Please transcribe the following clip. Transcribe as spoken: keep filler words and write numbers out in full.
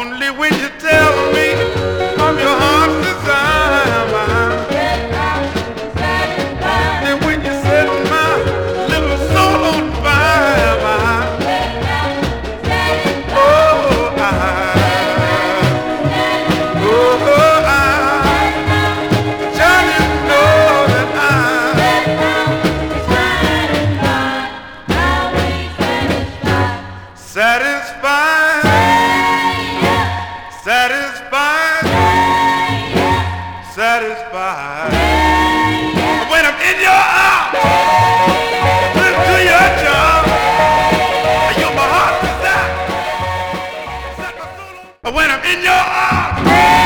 Only when you tell me of your heart's desire, and when you set my little soul on fire, oh, I, oh, I just know that I'm satisfied, satisfied, satisfied. When I'm in your arms, listen to your job. You're my heart desire. When I'm in your arms.